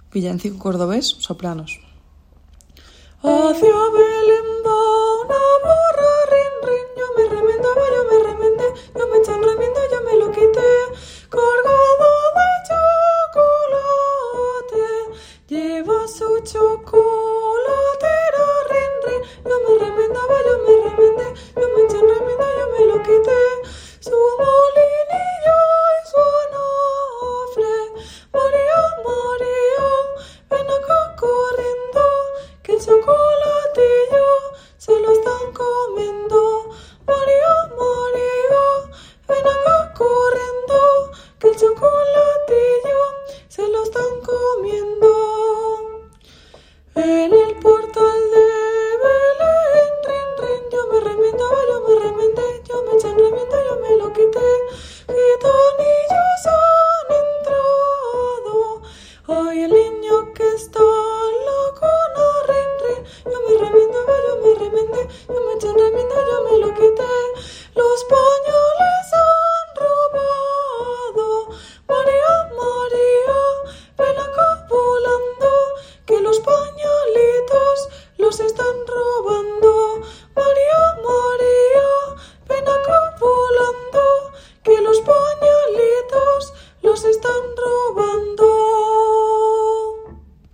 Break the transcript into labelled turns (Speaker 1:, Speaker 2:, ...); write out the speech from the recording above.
Speaker 1: Villancico cordobés, sopranos.
Speaker 2: Hacia Belén va una burra, rin, rin. Yo me remendaba, yo me remendé. Yo me eché un remiendo, yo me lo quité. Cargado de chocolate, lleva su chocolatera, rin, rin. Yo me remendaba, yo me remendé. Yo me eché un remiendo, yo me lo quité. Su molinillo y su anafre. María, María, ven acá corriendo, que el chocolatillo se lo están comiendo. María, María, ven acá corriendo, que el chocolatillo se lo están comiendo. En el portal de Belén, rin, rin. Yo me remendaba, yo me remendé. Yo me eché un remiendo, yo me lo quité. Gitanillos han entrado. Ay, el